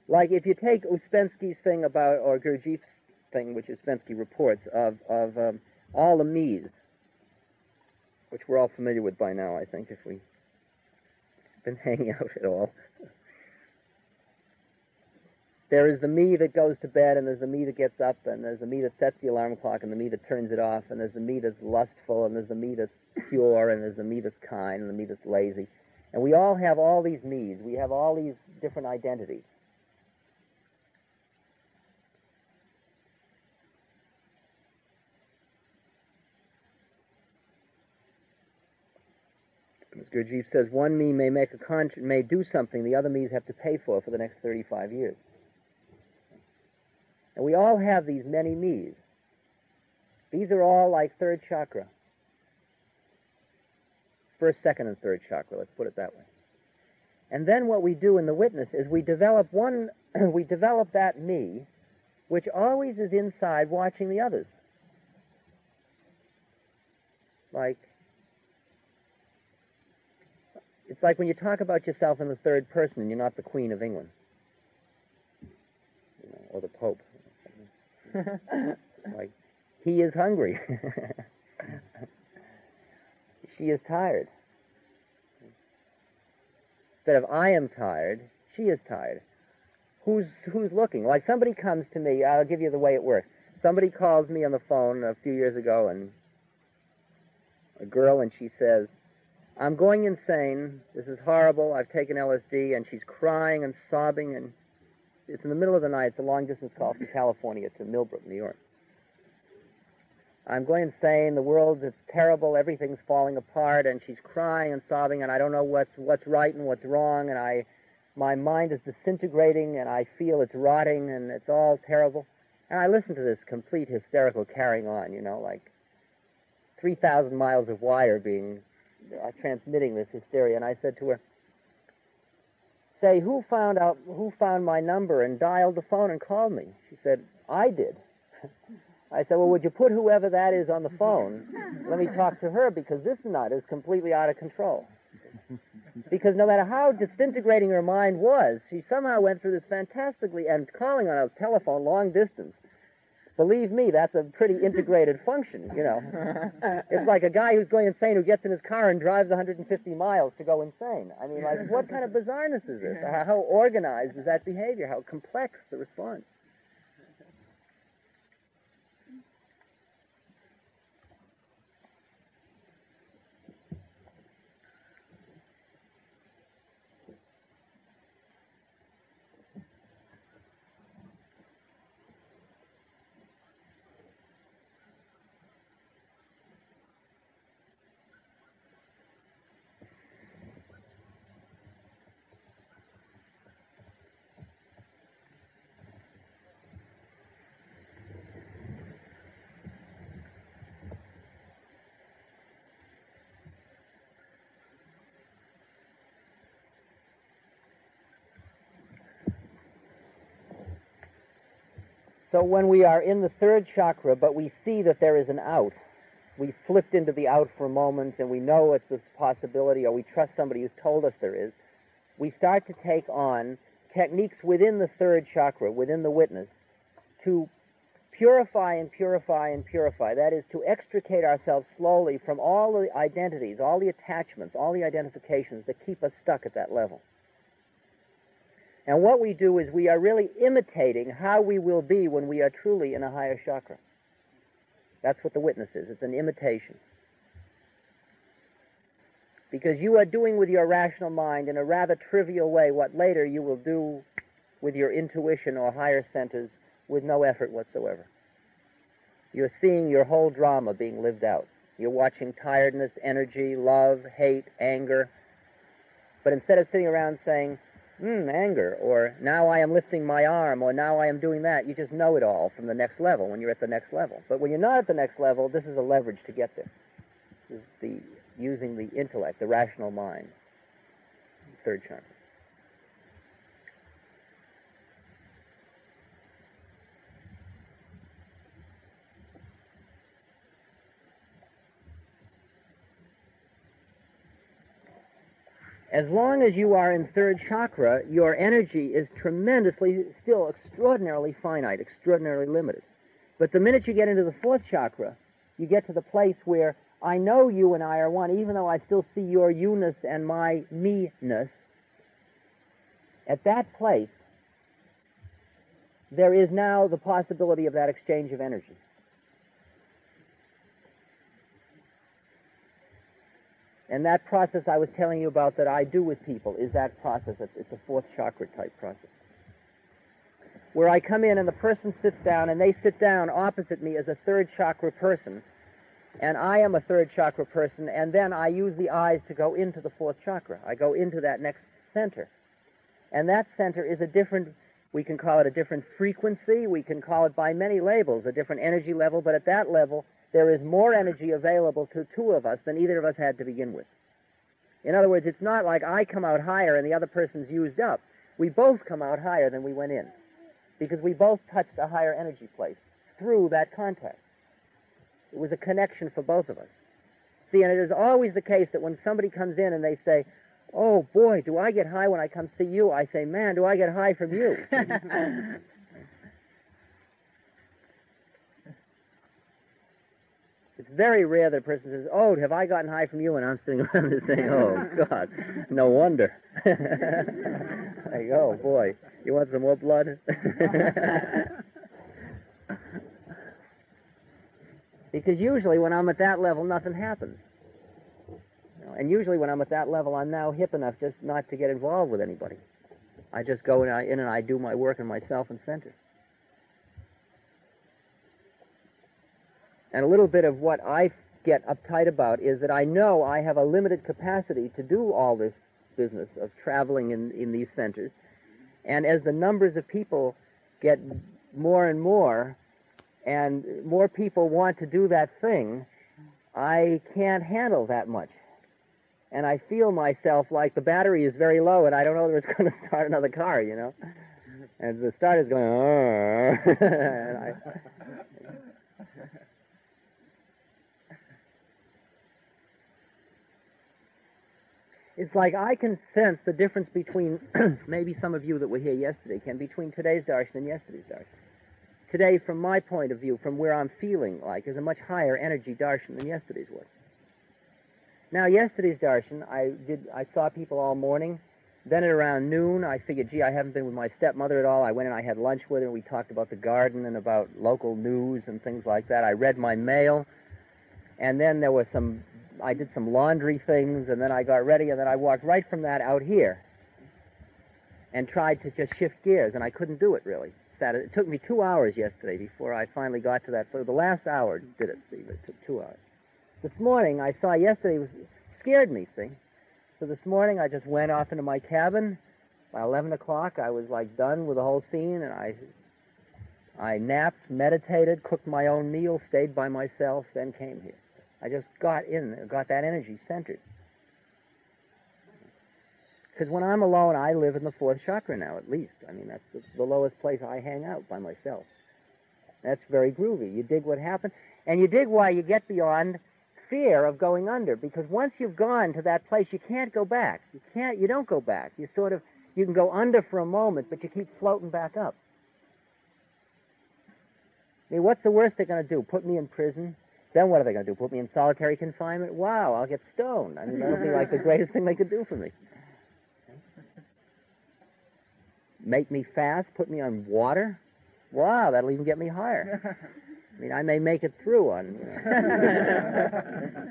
Like if you take Ouspensky's thing about, or Gurdjieff's thing, which Ouspensky reports, of all the me's, which we're all familiar with by now, I think, if we've been hanging out at all. There is the me that goes to bed, and there's the me that gets up, and there's the me that sets the alarm clock, and the me that turns it off, and there's the me that's lustful, and there's the me that's pure, and there's the me that's kind, and the me that's lazy. And we all have all these me's. We have all these different identities. As Gurdjieff says, one me may may do something the other me's have to pay for the next 35 years. And we all have these many me's. These are all like third chakra. First, second, and third chakra, let's put it that way. And then what we do in the witness is we develop that me, which always is inside watching the others. It's like when you talk about yourself in the third person and you're not the Queen of England, or the Pope. Like, he is hungry. She is tired. Instead of I am tired, she is tired. Who's looking? Like somebody comes to me, I'll give you the way it works. Somebody calls me on the phone a few years ago, and a girl, and she says, I'm going insane, this is horrible, I've taken LSD, and she's crying and sobbing, and it's in the middle of the night, it's a long-distance call from California to Millbrook, New York. I'm going insane, the world is terrible, everything's falling apart, and she's crying and sobbing, and I don't know what's right and what's wrong, and my mind is disintegrating, and I feel it's rotting, and it's all terrible. And I listen to this complete hysterical carrying on, like 3,000 miles of wire being transmitting this hysteria. And I said to her, say, who found my number and dialed the phone and called me? She said, I did. I said, well, would you put whoever that is on the phone? Let me talk to her, because this nut is completely out of control. Because no matter how disintegrating her mind was, she somehow went through this fantastically, and calling on a telephone long distance, believe me, that's a pretty integrated function, It's like a guy who's going insane who gets in his car and drives 150 miles to go insane. I mean, like, what kind of bizarreness is this? How organized is that behavior? How complex the response? So when we are in the third chakra, but we see that there is an out, we flipped into the out for a moment, and we know it's this possibility, or we trust somebody who's told us there is, we start to take on techniques within the third chakra, within the witness, to purify and purify and purify. That is, to extricate ourselves slowly from all the identities, all the attachments, all the identifications that keep us stuck at that level. And what we do is we are really imitating how we will be when we are truly in a higher chakra. That's what the witness is. It's an imitation. Because you are doing with your rational mind in a rather trivial way what later you will do with your intuition or higher centers with no effort whatsoever. You're seeing your whole drama being lived out. You're watching tiredness, energy, love, hate, anger. But instead of sitting around saying, anger, or now I am lifting my arm, or now I am doing that, you just know it all from the next level when you're at the next level. But when you're not at the next level, this is a leverage to get there. This is using the intellect, the rational mind. Third chakra. As long as you are in third chakra, your energy is tremendously, still extraordinarily finite, extraordinarily limited. But the minute you get into the fourth chakra, you get to the place where I know you and I are one, even though I still see your you-ness and my me-ness. At that place, there is now the possibility of that exchange of energy. And that process I was telling you about that I do with people is that process. It's a fourth chakra type process, where I come in and the person sits down and they sit down opposite me as a third chakra person, and I am a third chakra person, and then I use the eyes to go into the fourth chakra. I go into that next center. And that center is a different, we can call it a different frequency, we can call it by many labels, a different energy level, but at that level, there is more energy available to two of us than either of us had to begin with. In other words, it's not like I come out higher and the other person's used up. We both come out higher than we went in, because we both touched a higher energy place through that contact. It was a connection for both of us. See, and it is always the case that when somebody comes in and they say, oh boy, do I get high when I come see you, I say, man, do I get high from you. It's very rare that a person says, oh, have I gotten high from you? And I'm sitting around there saying, oh, God, no wonder. I go, oh, boy, you want some more blood? Because usually when I'm at that level, nothing happens. You know, and usually when I'm at that level, I'm now hip enough just not to get involved with anybody. I just go in and I do my work in myself and center. And a little bit of what I get uptight about is that I know I have a limited capacity to do all this business of traveling in these centers. And as the numbers of people get more and more people want to do that thing, I can't handle that much. And I feel myself like the battery is very low and I don't know whether it's going to start another car, you know. And the starter's going, and it's like I can sense the difference between, maybe some of you that were here yesterday can, between today's darshan and yesterday's darshan. Today, from my point of view, from where I'm feeling like, is a much higher energy darshan than yesterday's was. Now, yesterday's darshan, I saw people all morning. Then at around noon, I figured, gee, I haven't been with my stepmother at all. I went and I had lunch with her, and we talked about the garden and about local news and things like that. I read my mail, and then there was I did some laundry things, and then I got ready, and then I walked right from that out here and tried to just shift gears, and I couldn't do it, really. It took me 2 hours yesterday before I finally got to that. So the last hour did it, see, but it took 2 hours. This morning, I saw yesterday, scared me, see. So this morning, I just went off into my cabin. By 11 o'clock, I was, like, done with the whole scene, and I napped, meditated, cooked my own meal, stayed by myself, then came here. I just got that energy centered. Because when I'm alone, I live in the fourth chakra now, at least. I mean, that's the lowest place I hang out by myself. That's very groovy. You dig what happened, and you dig why you get beyond fear of going under, because once you've gone to that place, you can't go back. You don't go back. You can go under for a moment, but you keep floating back up. I mean, what's the worst they're going to do? Put me in prison? Then what are they going to do? Put me in solitary confinement? Wow, I'll get stoned. I mean, that'll be like the greatest thing they could do for me. Make me fast? Put me on water? Wow, that'll even get me higher. I mean, I may make it through on, you know.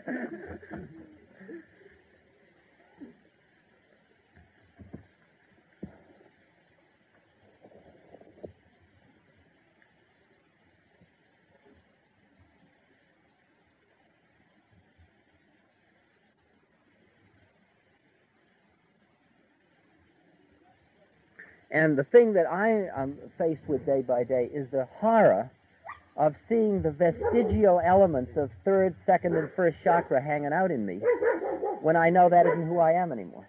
And the thing that I am faced with day by day is the horror of seeing the vestigial elements of third, second, and first chakra hanging out in me when I know that isn't who I am anymore.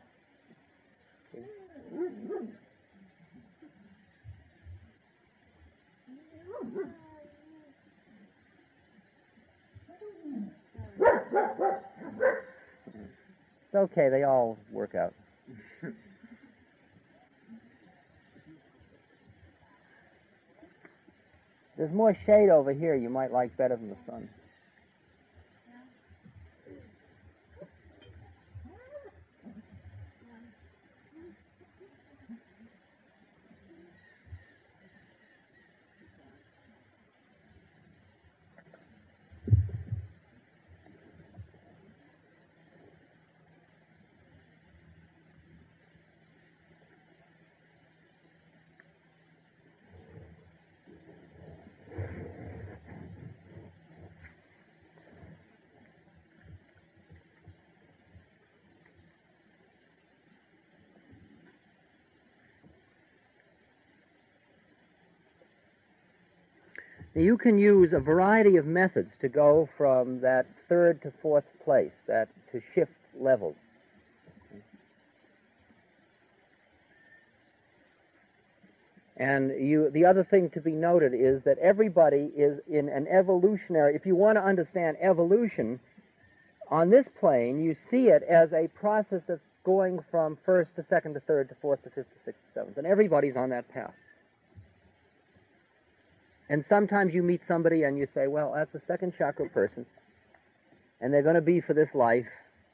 It's okay, they all work out. There's more shade over here you might like better than the sun. You can use a variety of methods to go from that third to fourth place, to shift levels. And the other thing to be noted is that everybody is in an evolutionary, if you want to understand evolution, on this plane you see it as a process of going from first to second to third to fourth to fifth to sixth to seventh, and everybody's on that path. And sometimes you meet somebody and you say, well, that's a second chakra person, and they're going to be for this life.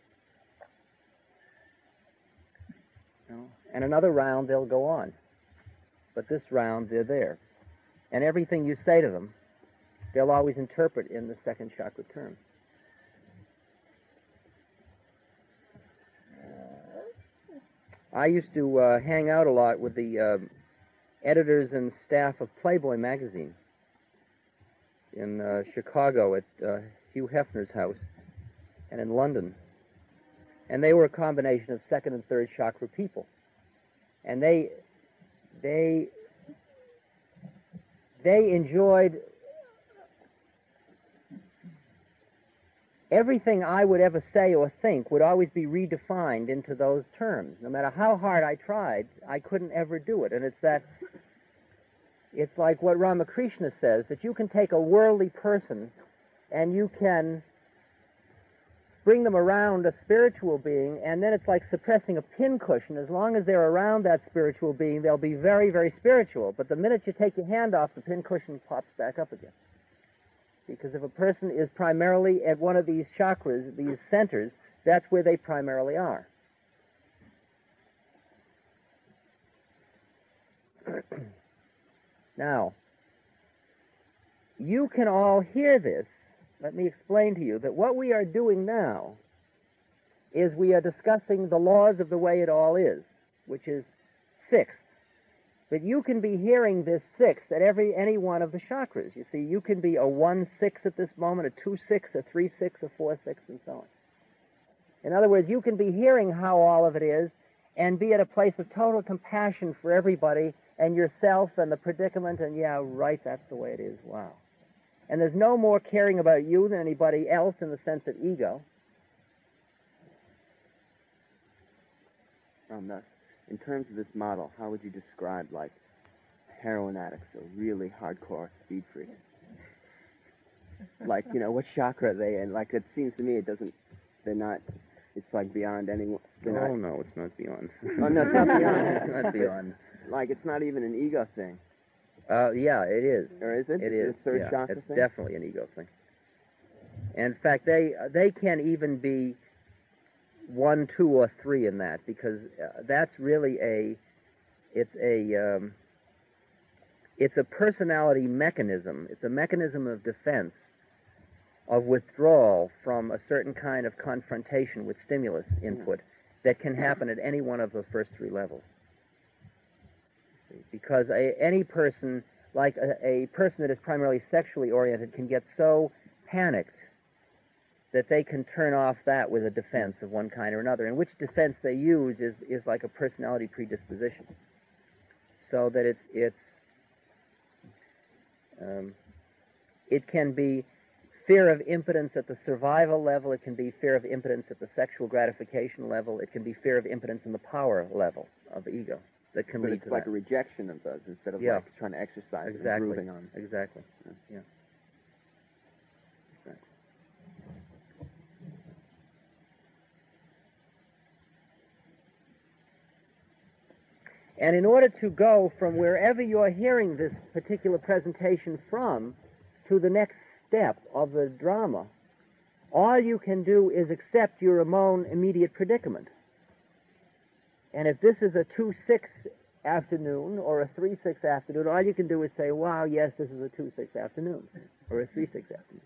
And another round they'll go on. But this round they're there. And everything you say to them, they'll always interpret in the second chakra term. I used to hang out a lot with the editors and staff of Playboy magazine in Chicago at Hugh Hefner's house, and in London. And they were a combination of second and third chakra people. And they enjoyed everything I would ever say or think would always be redefined into those terms. No matter how hard I tried, I couldn't ever do it. And it's like what Ramakrishna says, that you can take a worldly person and you can bring them around a spiritual being, and then it's like suppressing a pincushion. As long as they're around that spiritual being, they'll be very, very spiritual. But the minute you take your hand off, the pincushion pops back up again. Because if a person is primarily at one of these chakras, these centers, that's where they primarily are. Now, you can all hear this. Let me explain to you that what we are doing now is we are discussing the laws of the way it all is, which is sixth. But you can be hearing this sixth at any one of the chakras. You see, you can be a 1-6 at this moment, a 2-6, a 3-6, a 4-6, and so on. In other words, you can be hearing how all of it is and be at a place of total compassion for everybody and yourself and the predicament, and yeah, right, that's the way it is. Wow. And there's no more caring about you than anybody else in the sense of ego. Thus, in terms of this model, how would you describe, like, heroin addicts or really hardcore speed freaks? Like, what chakra are they in? Like, it seems to me they're not, it's like beyond anyone. No, it's not beyond. Oh, no, it's not beyond. It's not beyond. Like, it's not even an ego thing. Yeah, it is. Or is it? It is. A third chakra it's thing? Definitely an ego thing. In fact, they can even be 1, 2, or 3 in that, because that's really it's a personality mechanism. It's a mechanism of defense, of withdrawal from a certain kind of confrontation with stimulus input that can happen at any one of the first 3 levels. Because any person, like a person that is primarily sexually oriented, can get so panicked that they can turn off that with a defense of one kind or another. And which defense they use is like a personality predisposition. So that it can be fear of impotence at the survival level, it can be fear of impotence at the sexual gratification level, it can be fear of impotence in the power level of the ego. That can lead it's to like that. a rejection of those instead of like trying to exercise and improving on. Exactly. Yeah. And in order to go from wherever you're hearing this particular presentation from to the next step of the drama, all you can do is accept your own immediate predicament. And if this is a 2-6 afternoon or a 3-6 afternoon, all you can do is say, wow, yes, this is a 2-6 afternoon or a 3-6 afternoon.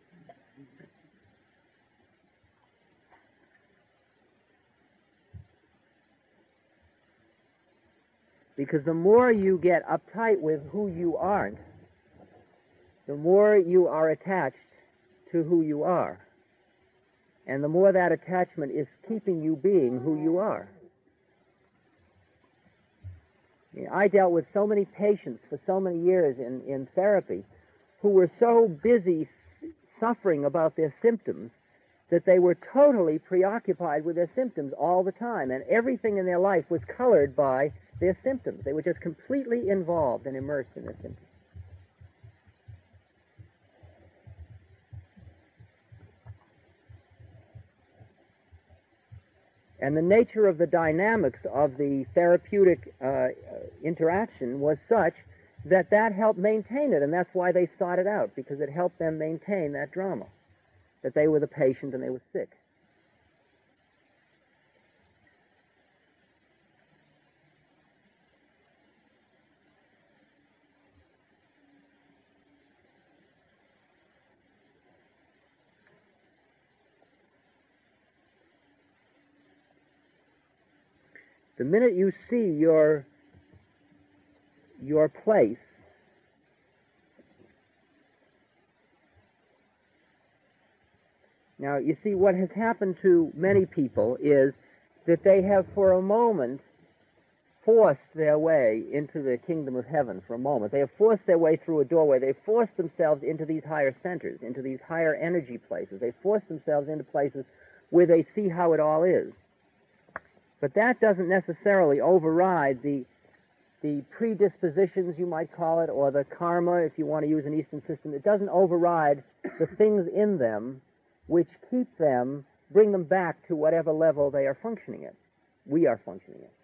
Because the more you get uptight with who you aren't, the more you are attached to who you are. And the more that attachment is keeping you being who you are. I dealt with so many patients for so many years in therapy who were so busy suffering about their symptoms that they were totally preoccupied with their symptoms all the time, and everything in their life was colored by their symptoms. They were just completely involved and immersed in their symptoms. And the nature of the dynamics of the therapeutic interaction was such that that helped maintain it, and that's why they sought it out, because it helped them maintain that drama, that they were the patient and they were sick. The minute you see your place, now you see what has happened to many people is that they have for a moment forced their way into the kingdom of heaven for a moment. They have forced their way through a doorway. They've forced themselves into these higher centers, into these higher energy places. They've forced themselves into places where they see how it all is. But that doesn't necessarily override the predispositions, you might call it, or the karma, if you want to use an Eastern system. It doesn't override the things in them which keep them, bring them back to whatever level they are functioning at. We are functioning at.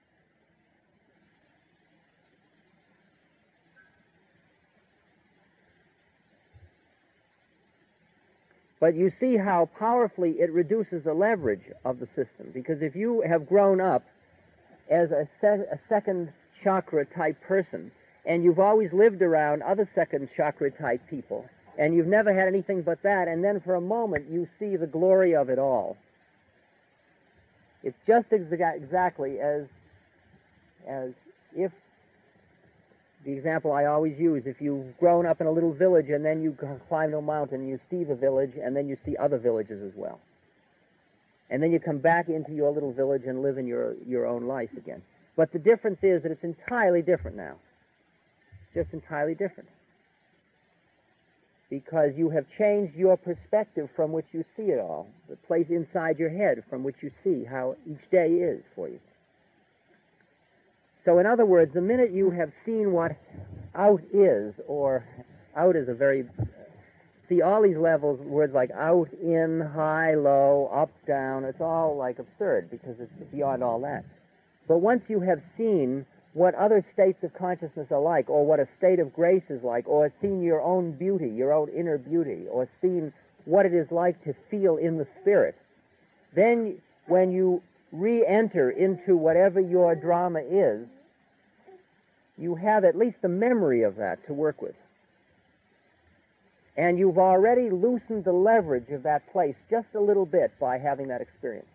But you see how powerfully it reduces the leverage of the system. Because if you have grown up as a second chakra type person, and you've always lived around other second chakra type people, and you've never had anything but that, and then for a moment you see the glory of it all. It's just exactly as if, the example I always use, if you've grown up in a little village and then you climb a mountain, you see the village, and then you see other villages as well. And then you come back into your little village and live in your own life again. But the difference is that it's entirely different now. It's just entirely different. Because you have changed your perspective from which you see it all, the place inside your head from which you see how each day is for you. So in other words, the minute you have seen what out is, or out is a very, see all these levels, words like out, in, high, low, up, down, it's all like absurd because it's beyond all that. But once you have seen what other states of consciousness are like, or what a state of grace is like, or seen your own beauty, your own inner beauty, or seen what it is like to feel in the spirit, then when you re-enter into whatever your drama is, you have at least the memory of that to work with. And you've already loosened the leverage of that place just a little bit by having that experience.